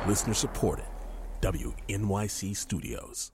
Listener supported. WNYC Studios.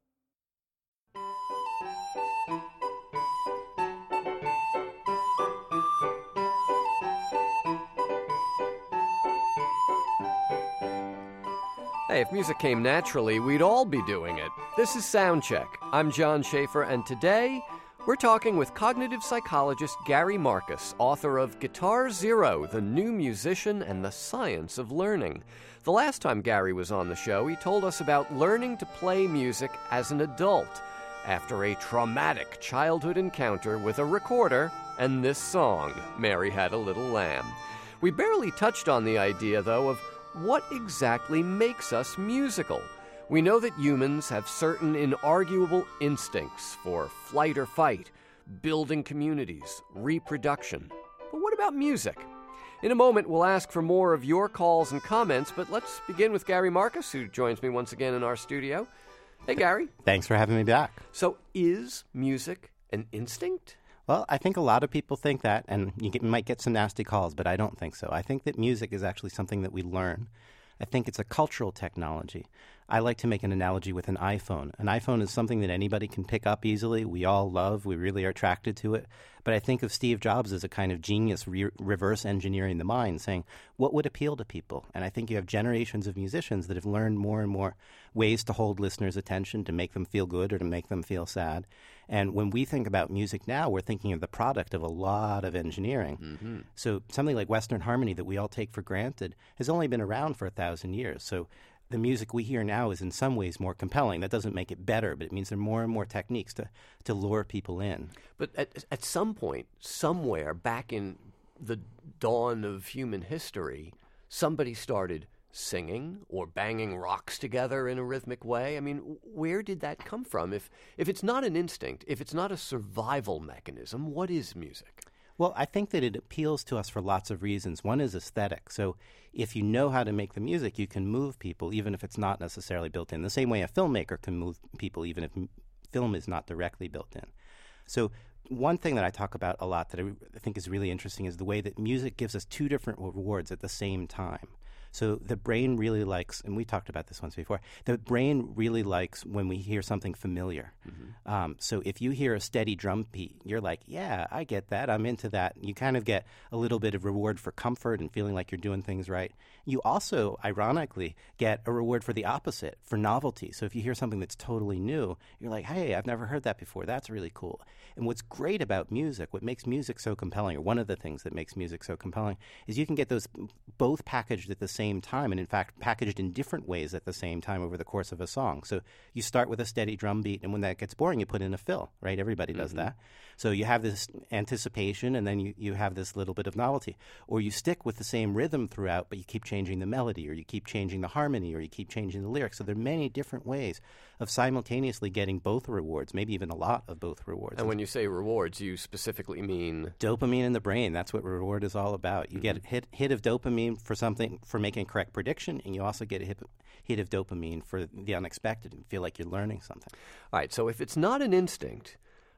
Hey, if music came naturally, we'd all be doing it. This is Soundcheck. I'm John Schaefer, and today we're talking with cognitive psychologist Gary Marcus, author of Guitar Zero, The New Musician and the Science of Learning. The last time Gary was on the show, he told us about learning to play music as an adult after a traumatic childhood encounter with a recorder and this song, Mary Had a Little Lamb. We barely touched on the idea, though, of what exactly makes us musical? We know that humans have certain inarguable instincts for flight or fight, building communities, reproduction. But what about music? In a moment, we'll ask for more of your calls and comments, but let's begin with Gary Marcus, who joins me once again in our studio. Hey, Gary. Thanks for having me back. So, is music an instinct? Well, I think a lot of people think that, and you might get some nasty calls, but I don't think so. I think that music is actually something that we learn. I think it's a cultural technology. I like to make an analogy with an iPhone. An iPhone is something that anybody can pick up easily. We all love. We really are attracted to it. But I think of Steve Jobs as a kind of genius reverse engineering the mind, saying, what would appeal to people? And I think you have generations of musicians that have learned more and more ways to hold listeners' attention, to make them feel good or to make them feel sad. And when we think about music now, we're thinking of the product of a lot of engineering. Mm-hmm. So something like Western harmony that we all take for granted has only been around for 1,000 years. So the music we hear now is in some ways more compelling. That doesn't make it better, but it means there are more and more techniques to lure people in. But at some point, somewhere back in the dawn of human history, somebody started singing or banging rocks together in a rhythmic way. I mean, where did that come from? If it's not an instinct, if it's not a survival mechanism, what is music? Well, I think that it appeals to us for lots of reasons. One is aesthetic. So if you know how to make the music, you can move people, even if it's not necessarily built in. The same way a filmmaker can move people, even if film is not directly built in. So one thing that I talk about a lot that I think is really interesting is the way that music gives us two different rewards at the same time. So the brain really likes, and we talked about this once before, the brain really likes when we hear something familiar. Mm-hmm. So if you hear a steady drum beat, you're like, yeah, I get that. I'm into that. You kind of get a little bit of reward for comfort and feeling like you're doing things right. You also, ironically, get a reward for the opposite, for novelty. So if you hear something that's totally new, you're like, hey, I've never heard that before. That's really cool. And what's great about music, what makes music so compelling, or one of the things that makes music so compelling, is you can get those both packaged at the same time, and in fact packaged in different ways at the same time over the course of a song. So you start with a steady drum beat, and when that gets boring, you put in a fill, right? Everybody does that. So you have this anticipation, and then you have this little bit of novelty. Or you stick with the same rhythm throughout, but you keep changing the melody, or you keep changing the harmony, or you keep changing the lyrics. So there are many different ways of simultaneously getting both rewards, maybe even a lot of both rewards. And when you say rewards, you specifically mean? Dopamine in the brain. That's what reward is all about. You get a hit of dopamine for something, for making a correct prediction, and you also get a hit of dopamine for the unexpected and feel like you're learning something. All right, so if it's not an instinct,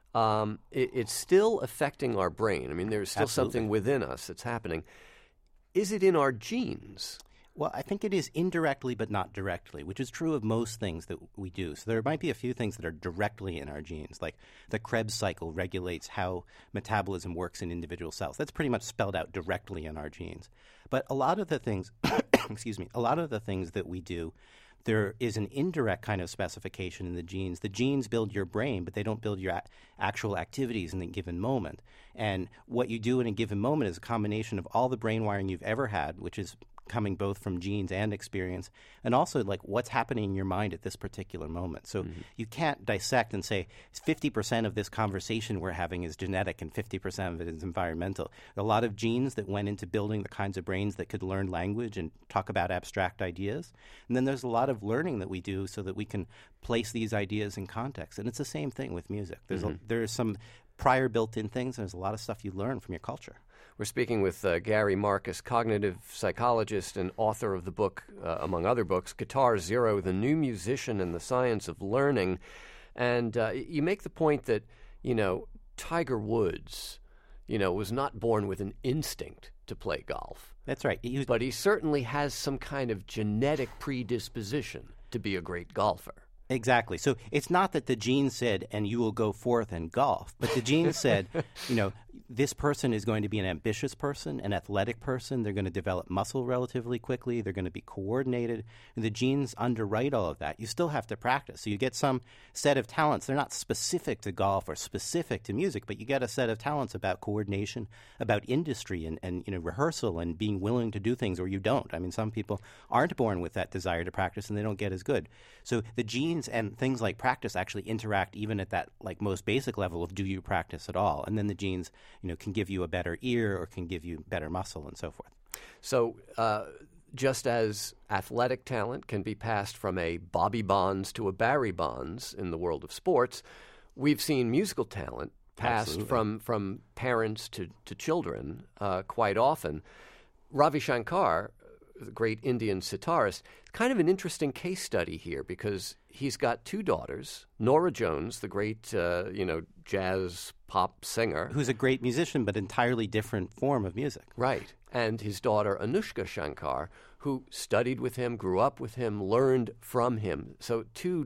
it's still affecting our brain. I mean, there's still something within us that's happening. Is it in our genes? Well, I think it is indirectly but not directly, which is true of most things that we do. So there might be a few things that are directly in our genes, like the Krebs cycle regulates how metabolism works in individual cells. That's pretty much spelled out directly in our genes. But a lot of the things, a lot of the things that we do, there is an indirect kind of specification in the genes. The genes build your brain, but they don't build your actual activities in a given moment. And what you do in a given moment is a combination of all the brain wiring you've ever had, which is coming both from genes and experience, and also like what's happening in your mind at this particular moment. So you can't dissect and say 50% of this conversation we're having is genetic and 50% of it is environmental. A lot of genes that went into building the kinds of brains that could learn language and talk about abstract ideas. And then there's a lot of learning that we do so that we can place these ideas in context. And it's the same thing with music. There's some prior built-in things, and there's a lot of stuff you learn from your culture. We're speaking with Gary Marcus, cognitive psychologist and author of the book, among other books, Guitar Zero, The New Musician and the Science of Learning. And you make the point that, Tiger Woods, was not born with an instinct to play golf. That's right. But he certainly has some kind of genetic predisposition to be a great golfer. Exactly. So it's not that the genes said, and you will go forth and golf, but the genes said, this person is going to be an ambitious person, an athletic person. They're going to develop muscle relatively quickly. They're going to be coordinated. And the genes underwrite all of that. You still have to practice. So you get some set of talents. They're not specific to golf or specific to music, but you get a set of talents about coordination, about industry and rehearsal and being willing to do things, or you don't. I mean, some people aren't born with that desire to practice and they don't get as good. So the genes and things like practice actually interact even at that most basic level of do you practice at all? And then the genes can give you a better ear or can give you better muscle and so forth. So just as athletic talent can be passed from a Bobby Bonds to a Barry Bonds in the world of sports, we've seen musical talent passed from parents to children quite often. Ravi Shankar, the great Indian sitarist, kind of an interesting case study here because he's got two daughters, Nora Jones, the great, jazz pop singer. Who's a great musician, but entirely different form of music. Right. And his daughter, Anushka Shankar, who studied with him, grew up with him, learned from him. So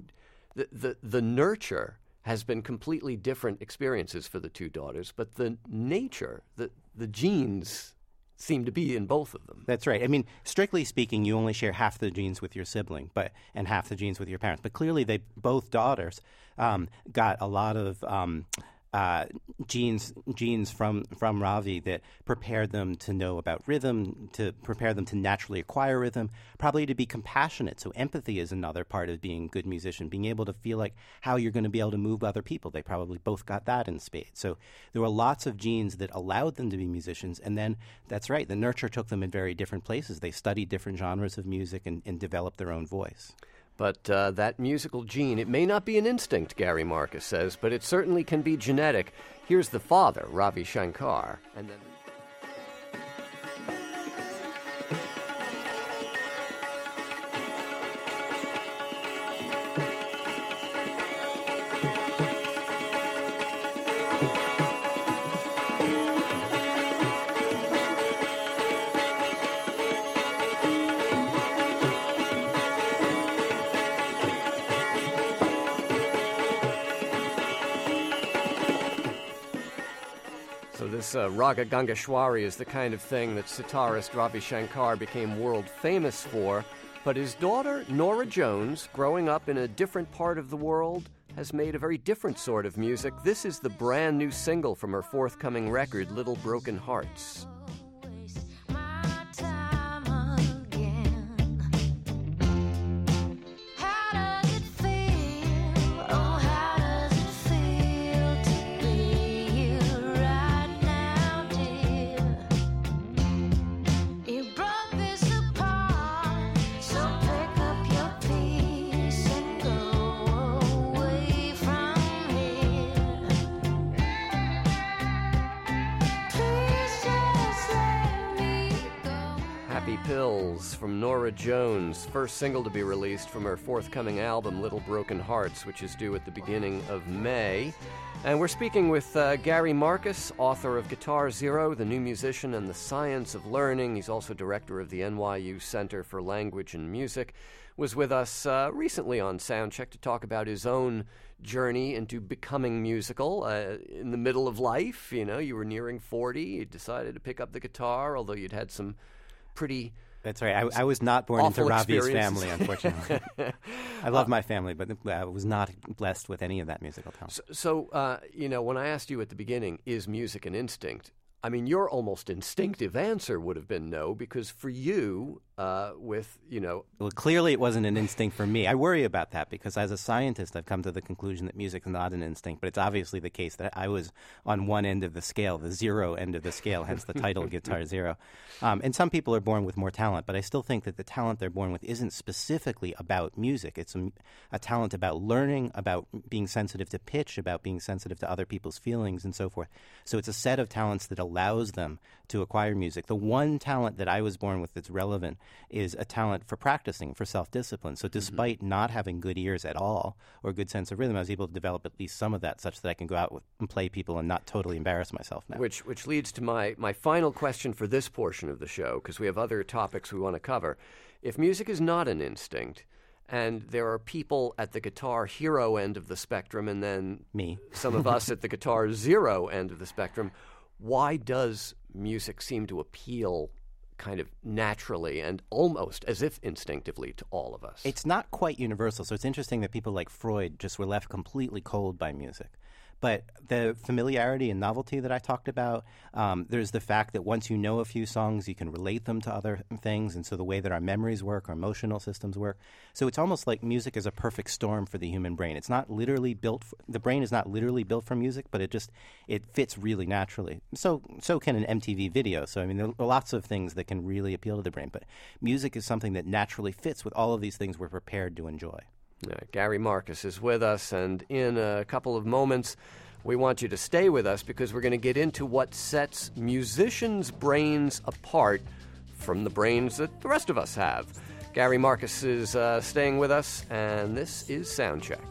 the nurture has been completely different experiences for the two daughters, but the nature, the genes seem to be in both of them. That's right. I mean, strictly speaking, you only share half the genes with your sibling, and half the genes with your parents. But clearly, both daughters got a lot of genes from Ravi that prepared them to know about rhythm, to prepare them to naturally acquire rhythm, probably to be compassionate. So empathy is another part of being a good musician, being able to feel like how you're going to be able to move other people. They probably both got that in spades. So there were lots of genes that allowed them to be musicians. And then, that's right, the nurture took them in very different places. They studied different genres of music and developed their own voice. But that musical gene, it may not be an instinct, Gary Marcus says, but it certainly can be genetic. Here's the father, Ravi Shankar, and then... This Raga Gangeshwari is the kind of thing that sitarist Ravi Shankar became world famous for, but his daughter, Nora Jones, growing up in a different part of the world, has made a very different sort of music. This is the brand new single from her forthcoming record, Little Broken Hearts. Pills from Nora Jones, first single to be released from her forthcoming album, Little Broken Hearts, which is due at the beginning of May. And we're speaking with Gary Marcus, author of Guitar Zero, The New Musician and the Science of Learning. He's also director of the NYU Center for Language and Music. Was with us recently on Soundcheck to talk about his own journey into becoming musical in the middle of life. You were nearing 40. You decided to pick up the guitar, although you'd had some pretty... That's right. I was not born into Ravi's family, unfortunately. I love my family, but I was not blessed with any of that musical talent. So when I asked you at the beginning, is music an instinct? I mean, your almost instinctive answer would have been no, because for you, Well, clearly it wasn't an instinct for me. I worry about that because as a scientist, I've come to the conclusion that music is not an instinct, but it's obviously the case that I was on one end of the scale, the zero end of the scale, hence the title Guitar Zero. And some people are born with more talent, but I still think that the talent they're born with isn't specifically about music. It's a talent about learning, about being sensitive to pitch, about being sensitive to other people's feelings and so forth. So it's a set of talents that allows them to acquire music. The one talent that I was born with that's relevant is a talent for practicing, for self-discipline. So despite not having good ears at all or a good sense of rhythm, I was able to develop at least some of that such that I can go out and play people and not totally embarrass myself now. Which leads to my final question for this portion of the show, because we have other topics we want to cover. If music is not an instinct, and there are people at the guitar hero end of the spectrum, and then me, some of us at the guitar zero end of the spectrum, why does music seem to appeal kind of naturally and almost as if instinctively to all of us? It's not quite universal, so it's interesting that people like Freud just were left completely cold by music. But the familiarity and novelty that I talked about, there's the fact that once you know a few songs, you can relate them to other things, and so the way that our memories work, our emotional systems work. So it's almost like music is a perfect storm for the human brain. It's not literally built the brain is not literally built for music, but it fits really naturally. So can an MTV video. So I mean, there are lots of things that can really appeal to the brain, but music is something that naturally fits with all of these things we're prepared to enjoy. Gary Marcus is with us, and in a couple of moments, we want you to stay with us because we're going to get into what sets musicians' brains apart from the brains that the rest of us have. Gary Marcus is staying with us, and this is Soundcheck.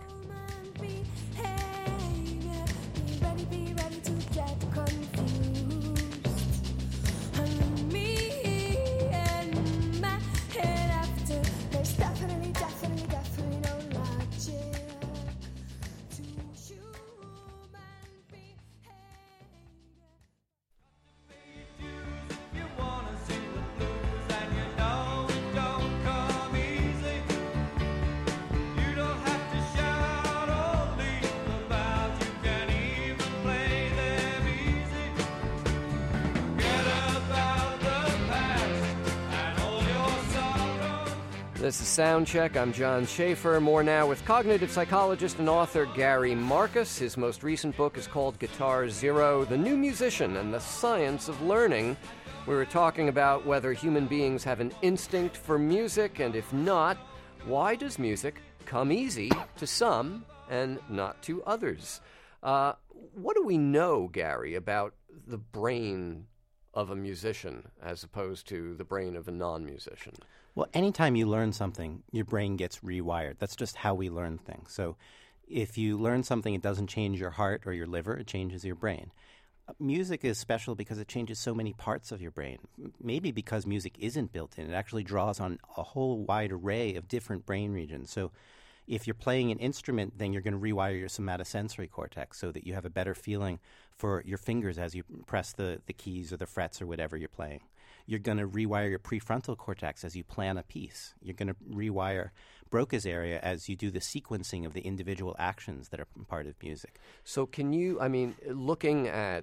This is Soundcheck. I'm John Schaefer. More now with cognitive psychologist and author Gary Marcus. His most recent book is called Guitar Zero, The New Musician and the Science of Learning. We were talking about whether human beings have an instinct for music, and if not, why does music come easy to some and not to others? What do we know, Gary, about the brain of a musician as opposed to the brain of a non-musician? Well, anytime you learn something, your brain gets rewired. That's just how we learn things. So if you learn something, it doesn't change your heart or your liver, it changes your brain. Music is special because it changes so many parts of your brain. Maybe because music isn't built in. It actually draws on a whole wide array of different brain regions. So if you're playing an instrument, then you're going to rewire your somatosensory cortex so that you have a better feeling for your fingers as you press the keys or the frets or whatever you're playing. You're going to rewire your prefrontal cortex as you plan a piece. You're going to rewire Broca's area as you do the sequencing of the individual actions that are part of music. So can you, looking at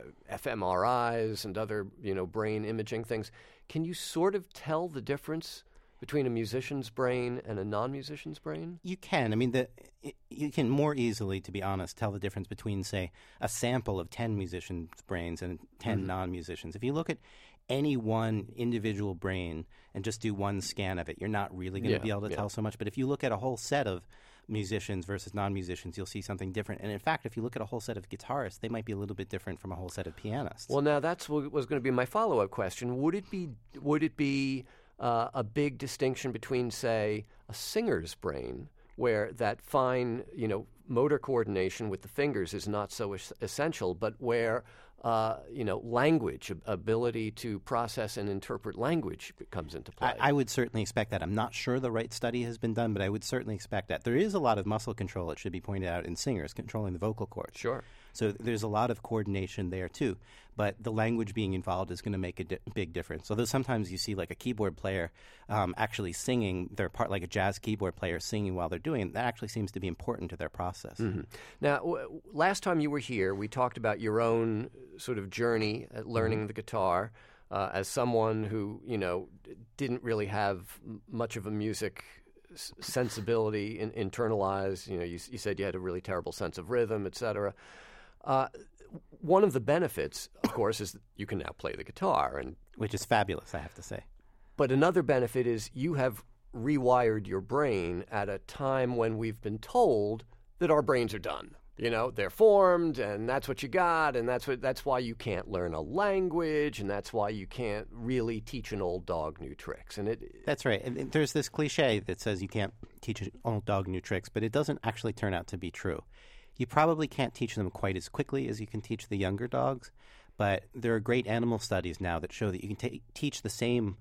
fMRIs and other, brain imaging things, can you sort of tell the difference between a musician's brain and a non-musician's brain? You can. You can more easily, to be honest, tell the difference between, say, a sample of 10 musicians' brains and 10 non-musicians. If you look at any one individual brain and just do one scan of it, you're not really going to be able to tell so much. But if you look at a whole set of musicians versus non-musicians, you'll see something different. And in fact, if you look at a whole set of guitarists, they might be a little bit different from a whole set of pianists. Well, now that's what was going to be my follow-up question. Would it be a big distinction between, say, a singer's brain, where that fine, motor coordination with the fingers is not so essential, but where language, ability to process and interpret language comes into play? I would certainly expect that. I'm not sure the right study has been done, but I would certainly expect that. There is a lot of muscle control, it should be pointed out, in singers, controlling the vocal cords. Sure. So there's a lot of coordination there, too. But the language being involved is going to make a big difference. Although sometimes you see like a keyboard player actually singing their part, like a jazz keyboard player singing while they're doing it. That actually seems to be important to their process. Mm-hmm. Now, last time you were here, we talked about your own sort of journey at learning the guitar as someone who, didn't really have much of a music sensibility internalized. You said you had a really terrible sense of rhythm, et cetera. One of the benefits, of course, is that you can now play the guitar, which is fabulous, I have to say. But another benefit is you have rewired your brain at a time when we've been told that our brains are done. You know, they're formed, and that's what you got, and that's why you can't learn a language, and that's why you can't really teach an old dog new tricks. And that's right. And there's this cliche that says you can't teach an old dog new tricks, but it doesn't actually turn out to be true. You probably can't teach them quite as quickly as you can teach the younger dogs, but there are great animal studies now that show that you can teach the same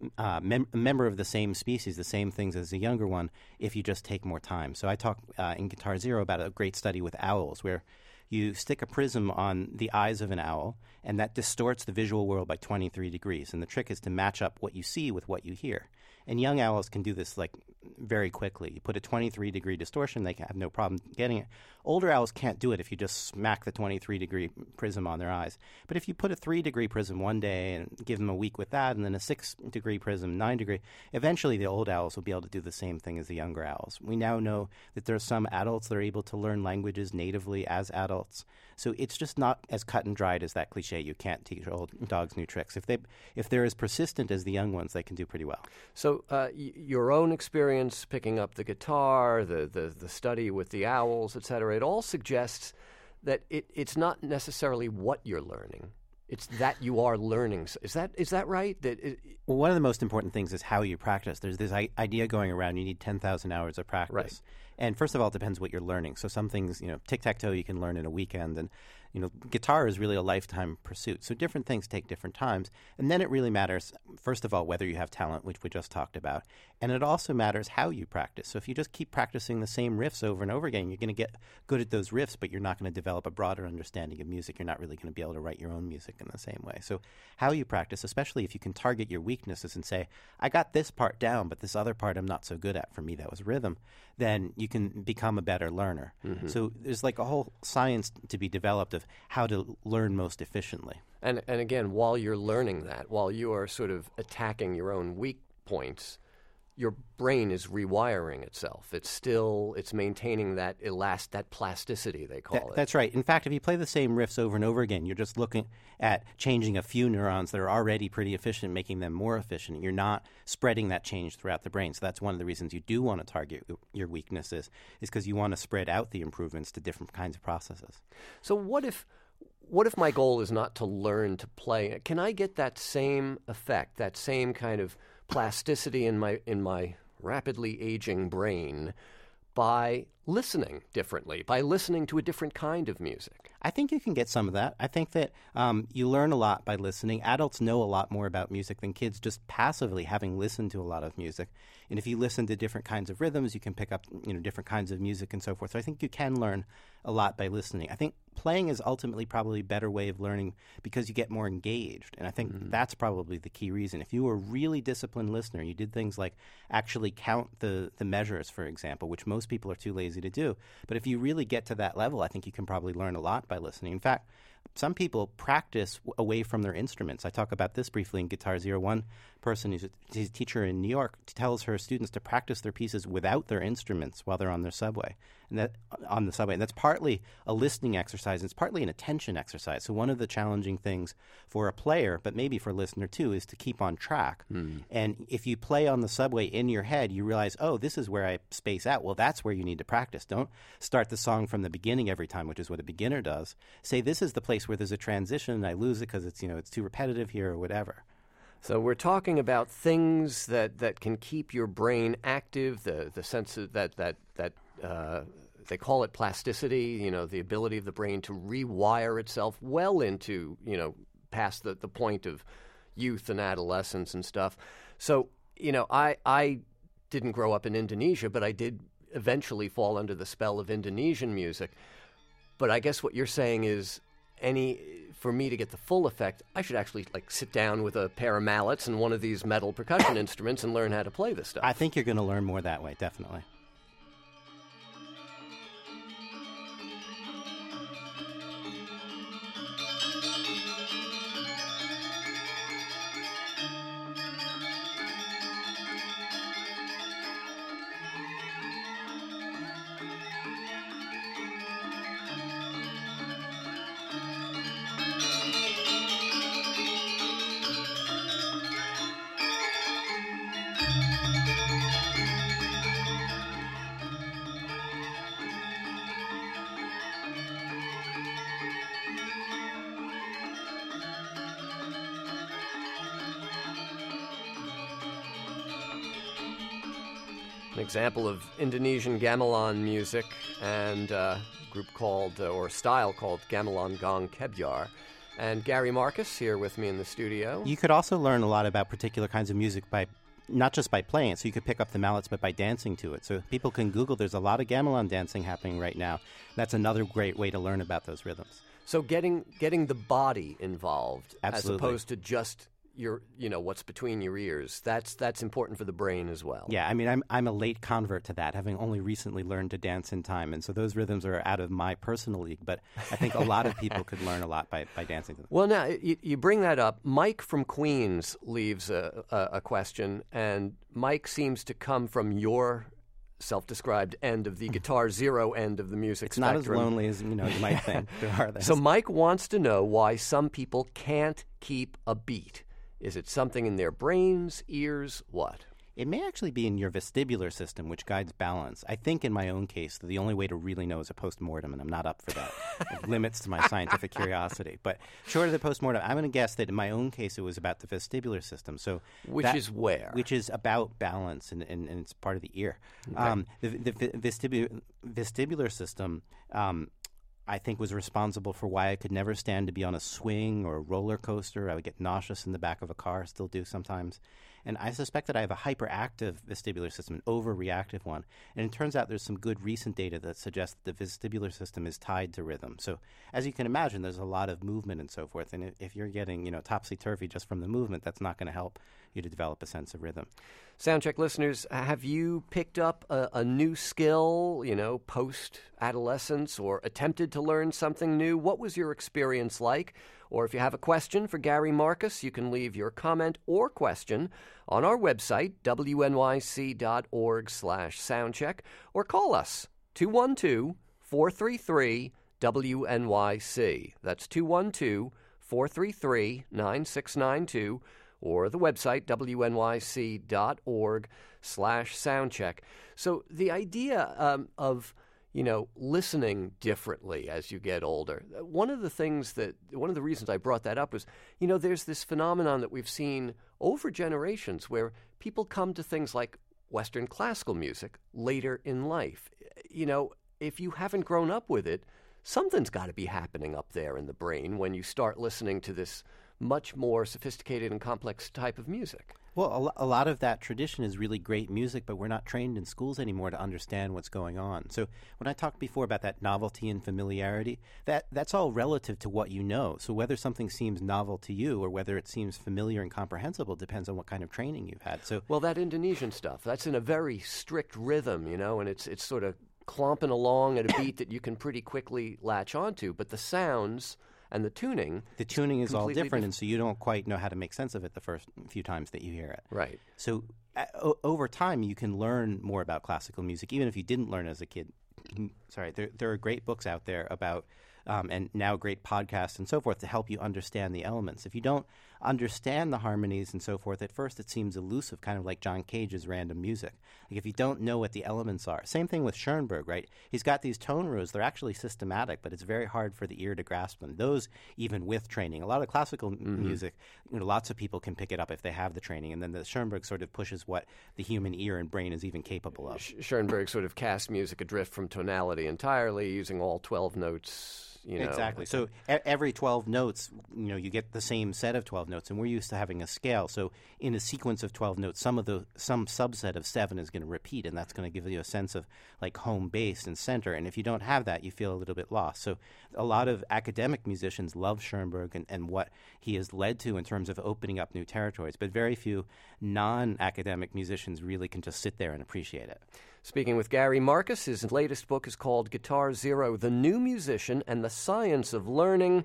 member of the same species, the same things as a younger one, if you just take more time. So I talk in Guitar Zero about a great study with owls where you stick a prism on the eyes of an owl, and that distorts the visual world by 23 degrees. And the trick is to match up what you see with what you hear. And young owls can do this like very quickly. You put a 23-degree distortion, they have no problem getting it. Older owls can't do it if you just smack the 23-degree prism on their eyes. But if you put a 3-degree prism one day and give them a week with that, and then a 6-degree prism, 9-degree, eventually the old owls will be able to do the same thing as the younger owls. We now know that there are some adults that are able to learn languages natively as adults. So it's just not as cut and dried as that cliche. You can't teach old dogs new tricks. If they're as persistent as the young ones, they can do pretty well. So your own experience picking up the guitar, the study with the owls, et cetera, it all suggests that it's not necessarily what you're learning. It's that you are learning. Is that right? Well, one of the most important things is how you practice. There's this idea going around you need 10,000 hours of practice. Right. And first of all, it depends what you're learning. So some things, tic-tac-toe you can learn in a weekend. And, guitar is really a lifetime pursuit. So different things take different times. And then it really matters, first of all, whether you have talent, which we just talked about. And it also matters how you practice. So if you just keep practicing the same riffs over and over again, you're going to get good at those riffs, but you're not going to develop a broader understanding of music. You're not really going to be able to write your own music in the same way. So how you practice, especially if you can target your weaknesses and say, I got this part down, but this other part I'm not so good at. For me, that was rhythm. Then you can become a better learner. Mm-hmm. So there's like a whole science to be developed of how to learn most efficiently. And again, while you're learning that, while you are sort of attacking your own weak points, your brain is rewiring itself. It's maintaining that that plasticity, they call it. That's right. In fact, if you play the same riffs over and over again, you're just looking at changing a few neurons that are already pretty efficient, making them more efficient. You're not spreading that change throughout the brain. So that's one of the reasons you do want to target your weaknesses, is because you want to spread out the improvements to different kinds of processes. So what if my goal is not to learn to play? Can I get that same effect, that same kind of plasticity in my rapidly aging brain by listening differently, by listening to a different kind of music? I think you can get some of that. I think that you learn a lot by listening. Adults know a lot more about music than kids just passively having listened to a lot of music. And if you listen to different kinds of rhythms, you can pick up different kinds of music and so forth. So I think you can learn a lot by listening. I think playing is ultimately probably a better way of learning because you get more engaged. And I think that's probably the key reason. If you were a really disciplined listener, you did things like actually count the measures, for example, which most people are too lazy to do. But if you really get to that level, I think you can probably learn a lot by listening. In fact, some people practice away from their instruments. I talk about this briefly in Guitar Zero. One person who's a teacher in New York tells her students to practice their pieces without their instruments while they're on the subway. And that's partly a listening exercise. It's partly an attention exercise. So one of the challenging things for a player, but maybe for a listener too, is to keep on track. And if you play on the subway in your head, you realize, oh, this is where I space out. Well, that's where you need to practice. Don't start the song from the beginning every time, which is what a beginner does. Say, this is the place where there's a transition and I lose it because it's too repetitive here or whatever. So we're talking about things that can keep your brain active, the sense of that they call it plasticity, the ability of the brain to rewire itself well into, past the point of youth and adolescence and stuff. So, I didn't grow up in Indonesia, but I did eventually fall under the spell of Indonesian music. But I guess what you're saying is for me to get the full effect, I should actually sit down with a pair of mallets and one of these metal percussion instruments and learn how to play this stuff. I think you're going to learn more that way, definitely. an example of Indonesian gamelan music and a group called, or style called Gamelan Gong Kebyar. And Gary Marcus here with me in the studio. You could also learn a lot about particular kinds of music by not just by playing it, so you could pick up the mallets, but by dancing to it. So people can Google, there's a lot of gamelan dancing happening right now. That's another great way to learn about those rhythms. So getting the body involved, Absolutely. as opposed to just your, what's between your ears. That's important for the brain as well. Yeah, I mean, I'm a late convert to that, having only recently learned to dance in time, and so those rhythms are out of my personal league. But I think a lot of people could learn a lot by dancing to them. Well, now you bring that up. Mike from Queens leaves a question, and Mike seems to come from your self-described end of the Guitar Zero end of the music spectrum. It's not as lonely as you might think. There are those. So Mike wants to know why some people can't keep a beat. Is it something in their brains, ears, what? It may actually be in your vestibular system, which guides balance. I think in my own case, the only way to really know is a post-mortem, and I'm not up for that. It limits to my scientific curiosity. But short of the post-mortem, I'm going to guess that in my own case, it was about the vestibular system. So Which is where? Which is about balance, and it's part of the ear. Okay. The vestibular system, I think, was responsible for why I could never stand to be on a swing or a roller coaster. I would get nauseous in the back of a car, still do sometimes. And I suspect that I have a hyperactive vestibular system, an overreactive one. And it turns out there's some good recent data that suggests that the vestibular system is tied to rhythm. So as you can imagine, there's a lot of movement and so forth. And if you're getting, topsy-turvy just from the movement, that's not going to help you to develop a sense of rhythm. Soundcheck listeners, have you picked up a new skill, post-adolescence, or attempted to learn something new? What was your experience like? Or if you have a question for Gary Marcus, you can leave your comment or question on our website, wnyc.org/soundcheck, or call us, 212-433-WNYC. That's 212-433-9692, or the website, wnyc.org/soundcheck. So the idea of listening differently as you get older. One of the reasons I brought that up was, there's this phenomenon that we've seen over generations where people come to things like Western classical music later in life. If you haven't grown up with it, something's got to be happening up there in the brain when you start listening to this much more sophisticated and complex type of music. Well, a lot of that tradition is really great music, but we're not trained in schools anymore to understand what's going on. So when I talked before about that novelty and familiarity, that's all relative to what you know. So whether something seems novel to you or whether it seems familiar and comprehensible depends on what kind of training you've had. So, well, that Indonesian stuff, that's in a very strict rhythm, and it's sort of clomping along at a beat that you can pretty quickly latch onto. But the sounds and the tuning is all different, and so you don't quite know how to make sense of it the first few times that you hear it. Right. So over time, you can learn more about classical music, even if you didn't learn as a kid. Sorry, there are great books out there about, and now great podcasts and so forth to help you understand the elements. If you don't understand the harmonies and so forth, at first it seems elusive, kind of like John Cage's random music. Like if you don't know what the elements are. Same thing with Schoenberg, right? He's got these tone rows. They're actually systematic, but it's very hard for the ear to grasp them. Those, even with training. A lot of classical music, lots of people can pick it up if they have the training, and then the Schoenberg sort of pushes what the human ear and brain is even capable of. Schoenberg sort of casts music adrift from tonality entirely, using all 12 notes. Exactly. So every 12 notes, you get the same set of 12 notes, and we're used to having a scale. So in a sequence of 12 notes, some subset of 7 is going to repeat, and that's going to give you a sense of like home base and center. And if you don't have that, you feel a little bit lost. So a lot of academic musicians love Schoenberg and what he has led to in terms of opening up new territories, but very few non-academic musicians really can just sit there and appreciate it. Speaking with Gary Marcus, his latest book is called Guitar Zero, The New Musician and the Science of Learning.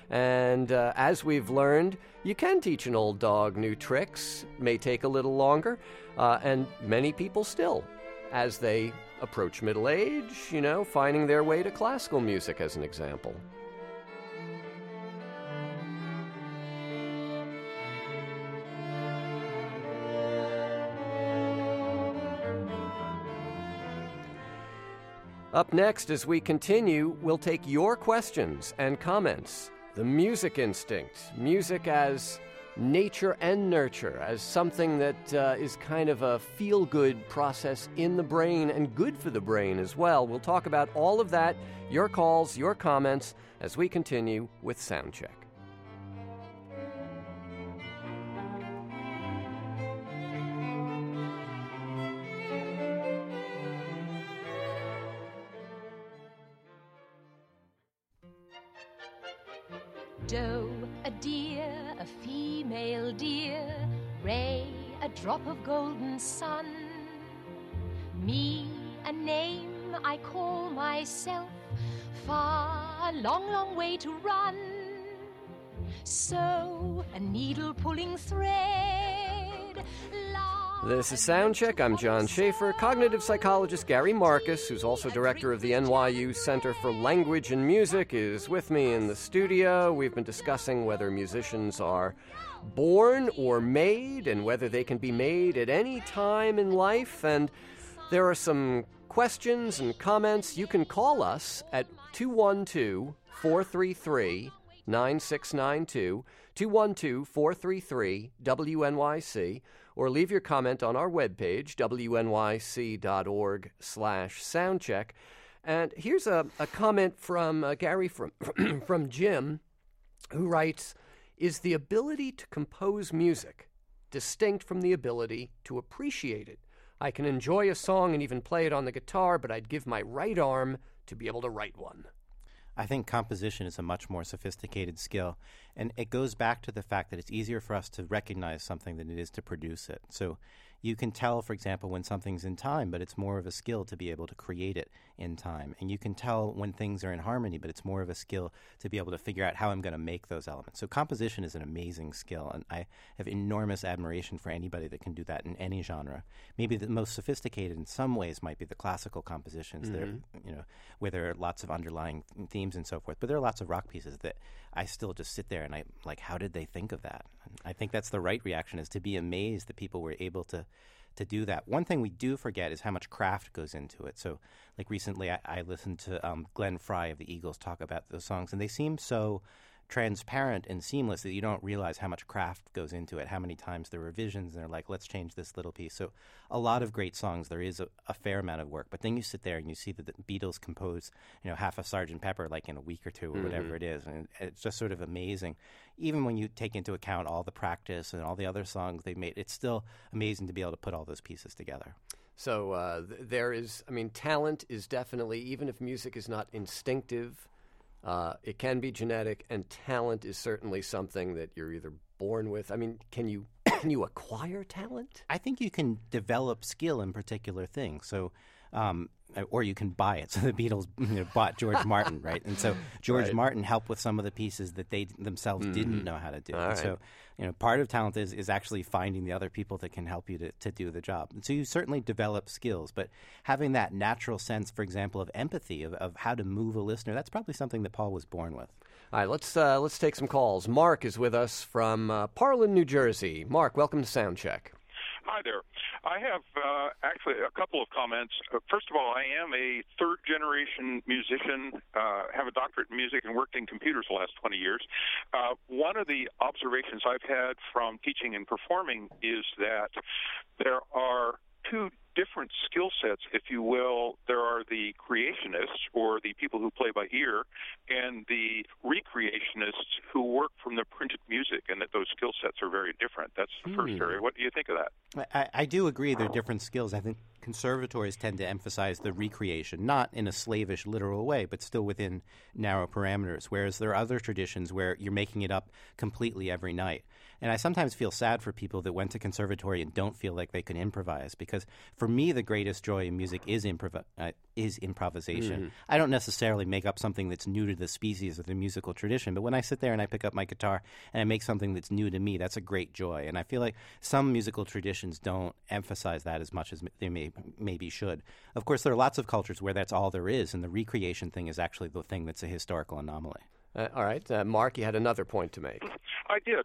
And as we've learned, you can teach an old dog new tricks. May take a little longer. And many people still, as they approach middle age, finding their way to classical music as an example. Up next, as we continue, we'll take your questions and comments. The Music Instinct, music as nature and nurture as something that is kind of a feel-good process in the brain and good for the brain as well. We'll talk about all of that, your calls, your comments, as we continue with Soundcheck. Doe, a deer, a female deer, Ray, a drop of golden sun, me, a name I call myself, far, long, long way to run, so, a needle pulling thread. This is Soundcheck. I'm John Schaefer. Cognitive psychologist Gary Marcus, who's also director of the NYU Center for Language and Music, is with me in the studio. We've been discussing whether musicians are born or made and whether they can be made at any time in life. And there are some questions and comments. You can call us at 212-433-9692, 212-433-WNYC, or leave your comment on our webpage, wnyc.org/soundcheck. And here's a comment from Gary from Jim, who writes, is the ability to compose music distinct from the ability to appreciate it? I can enjoy a song and even play it on the guitar, but I'd give my right arm to be able to write one. I think composition is a much more sophisticated skill, and it goes back to the fact that it's easier for us to recognize something than it is to produce it. So you can tell, for example, when something's in time, but it's more of a skill to be able to create it in time. And you can tell when things are in harmony, but it's more of a skill to be able to figure out how I'm going to make those elements. So composition is an amazing skill, and I have enormous admiration for anybody that can do that in any genre. Maybe the most sophisticated in some ways might be the classical compositions, where there are lots of underlying themes and so forth. But there are lots of rock pieces that I still just sit there and I'm like, how did they think of that? And I think that's the right reaction, is to be amazed that people were able to do that. One thing we do forget is how much craft goes into it. So, like recently, I listened to Glenn Frey of the Eagles talk about those songs, and they seem so transparent and seamless that you don't realize how much craft goes into it, how many times there were revisions, and they're like, let's change this little piece. So a lot of great songs, there is a fair amount of work, but then you sit there and you see that the Beatles compose, half of Sgt. Pepper like in a week or two or whatever it is, and it's just sort of amazing. Even when you take into account all the practice and all the other songs they made, it's still amazing to be able to put all those pieces together. So there is, talent is definitely, even if music is not instinctive, it can be genetic, and talent is certainly something that you're either born with. Can you acquire talent? I think you can develop skill in particular things. So, or you can buy it. So the Beatles bought George Martin, right? And so George Martin helped with some of the pieces that they themselves didn't know how to do. All right. So, part of talent is actually finding the other people that can help you to do the job. And so you certainly develop skills, but having that natural sense, for example, of empathy, of how to move a listener, that's probably something that Paul was born with. All right, let's take some calls. Mark is with us from Parlin, New Jersey. Mark, welcome to Soundcheck. Hi there. I have actually a couple of comments. First of all, I am a third-generation musician, have a doctorate in music, and worked in computers the last 20 years. One of the observations I've had from teaching and performing is that there are two different skill sets, if you will. There are the creationists, or the people who play by ear, and the recreationists who work from the printed music, and that those skill sets are very different. That's the first area. What do you think of that? I do agree they're different skills. I think conservatories tend to emphasize the recreation, not in a slavish, literal way, but still within narrow parameters, whereas there are other traditions where you're making it up completely every night. And I sometimes feel sad for people that went to conservatory and don't feel like they can improvise, because for me, the greatest joy in music is improvisation. I don't necessarily make up something that's new to the species of the musical tradition, but when I sit there and I pick up my guitar and I make something that's new to me, that's a great joy. And I feel like some musical traditions don't emphasize that as much as they maybe should. Of course, there are lots of cultures where that's all there is, and the recreation thing is actually the thing that's a historical anomaly. All right. Mark, you had another point to make. I did.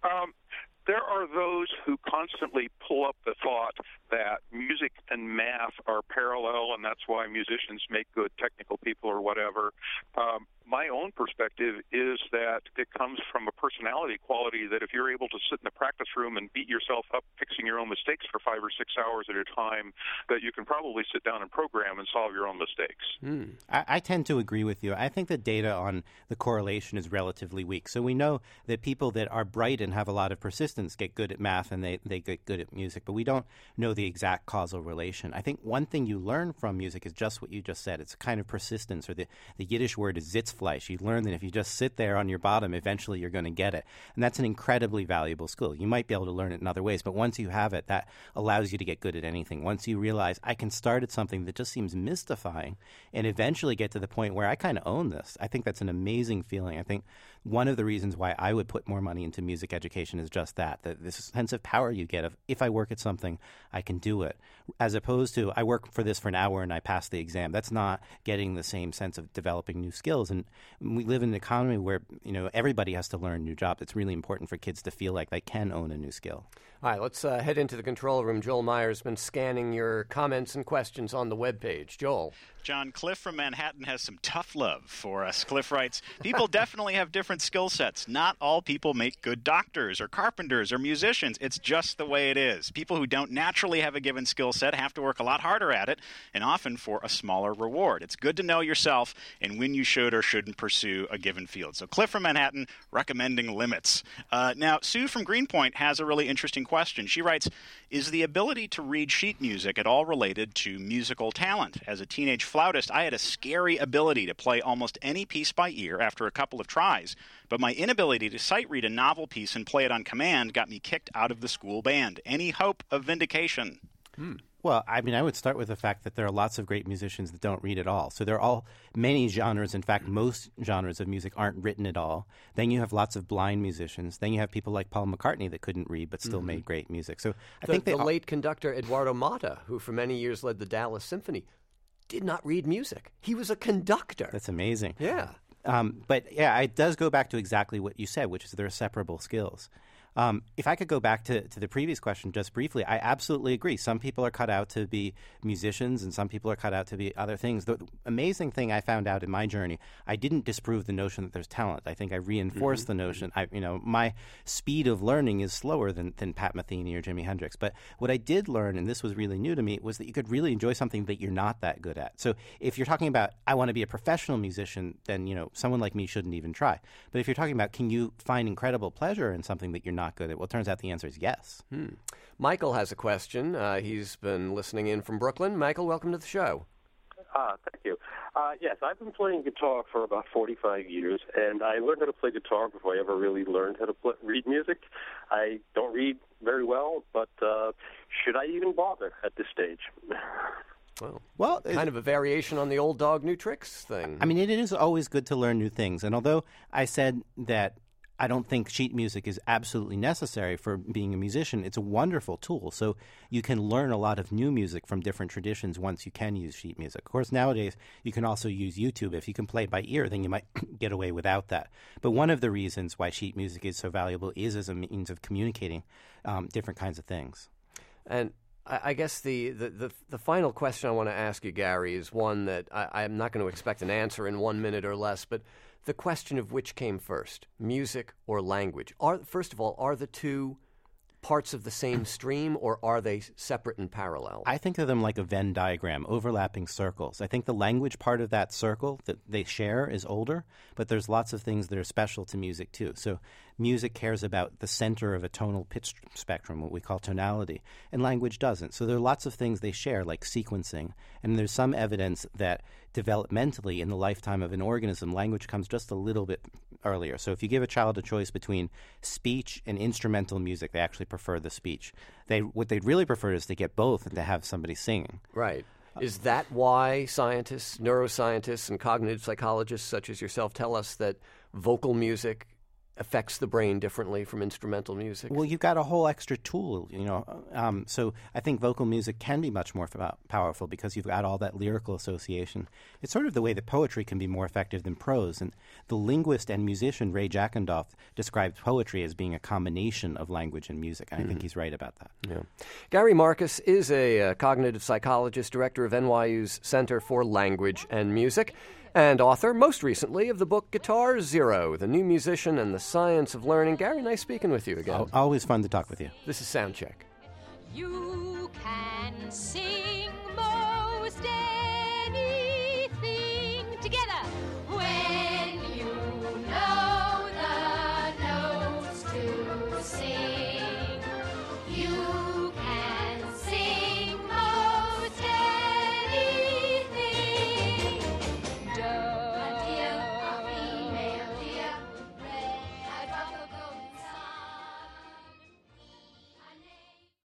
There are those who constantly pull up the thought that music and math are parallel, and that's why musicians make good technical people or whatever. my own perspective is that it comes from a personality quality that if you're able to sit in the practice room and beat yourself up fixing your own mistakes for 5 or 6 hours at a time, that you can probably sit down and program and solve your own mistakes. I tend to agree with you. I think the data on the correlation is relatively weak. So we know that people that are bright and have a lot of persistence get good at math and they get good at music, but we don't know the exact causal relation. I think one thing you learn from music is just what you just said. It's a kind of persistence, or the Yiddish word is Sitzfleisch. You learn that if you just sit there on your bottom, eventually you're going to get it. And that's an incredibly valuable skill. You might be able to learn it in other ways, but once you have it, that allows you to get good at anything. Once you realize I can start at something that just seems mystifying and eventually get to the point where I kind of own this, I think that's an amazing feeling. I think one of the reasons why I would put more money into music education is just that this sense of power you get of, if I work at something, I can do it, as opposed to I work for this for an hour and I pass the exam. That's not getting the same sense of developing new skills. And we live in an economy where, everybody has to learn new jobs. It's really important for kids to feel like they can own a new skill. All right, let's head into the control room. Joel Meyer's been scanning your comments and questions on the webpage. Joel. John, Cliff from Manhattan has some tough love for us. Cliff writes, people definitely have different skill sets. Not all people make good doctors or carpenters or musicians. It's just the way it is. People who don't naturally have a given skill set have to work a lot harder at it, and often for a smaller reward. It's good to know yourself and when you should or shouldn't pursue a given field. So Cliff from Manhattan recommending limits. Now, Sue from Greenpoint has a really interesting question. She writes, is the ability to read sheet music at all related to musical talent? As a teenage flautist, I had a scary ability to play almost any piece by ear after a couple of tries, but my inability to sight read a novel piece and play it on command got me kicked out of the school band. Any hope of vindication? Well, I would start with the fact that there are lots of great musicians that don't read at all. So there are many genres. In fact, most genres of music aren't written at all. Then you have lots of blind musicians. Then you have people like Paul McCartney that couldn't read but still made great music. So I think the late conductor Eduardo Mata, who for many years led the Dallas Symphony, did not read music. He was a conductor. That's amazing. Yeah. But yeah, it does go back to exactly what you said, which is they're separable skills. If I could go back to the previous question just briefly, I absolutely agree. Some people are cut out to be musicians and some people are cut out to be other things. The amazing thing I found out in my journey, I didn't disprove the notion that there's talent. I think I reinforced the notion. My speed of learning is slower than Pat Metheny or Jimi Hendrix. But what I did learn, and this was really new to me, was that you could really enjoy something that you're not that good at. So if you're talking about, I want to be a professional musician, then, someone like me shouldn't even try. But if you're talking about, can you find incredible pleasure in something that you're not good at? Well, it turns out the answer is yes. Michael has a question. He's been listening in from Brooklyn. Michael, welcome to the show. Thank you. Yes, I've been playing guitar for about 45 years, and I learned how to play guitar before I ever really learned how to read music. I don't read very well, but should I even bother at this stage? Well, kind of a variation on the old dog, new tricks thing. It is always good to learn new things. And although I said that I don't think sheet music is absolutely necessary for being a musician, it's a wonderful tool. So you can learn a lot of new music from different traditions once you can use sheet music. Of course, nowadays, you can also use YouTube. If you can play by ear, then you might get away without that. But one of the reasons why sheet music is so valuable is as a means of communicating different kinds of things. And I guess the final question I want to ask you, Gary, is one that I'm not going to expect an answer in 1 minute or less, but the question of which came first, music or language. First of all, are the two parts of the same stream, or are they separate and parallel? I think of them like a Venn diagram, overlapping circles. I think the language part of that circle that they share is older, but there's lots of things that are special to music too. So music cares about the center of a tonal pitch spectrum, what we call tonality, and language doesn't. So there are lots of things they share, like sequencing, and there's some evidence that developmentally in the lifetime of an organism, language comes just a little bit earlier. So if you give a child a choice between speech and instrumental music, they actually prefer the speech. What they'd really prefer is to get both and to have somebody singing. Right. Is that why scientists, neuroscientists, and cognitive psychologists such as yourself tell us that vocal music affects the brain differently from instrumental music? Well, you've got a whole extra tool, So I think vocal music can be much more powerful because you've got all that lyrical association. It's sort of the way that poetry can be more effective than prose. And the linguist and musician Ray Jackendoff described poetry as being a combination of language and music. And I think he's right about that. Yeah. Gary Marcus is a cognitive psychologist, director of NYU's Center for Language and Music. and author, most recently, of the book Guitar Zero, The New Musician and the Science of Learning. Gary, nice speaking with you again. Always fun to talk with you. This is Soundcheck. You can sing most any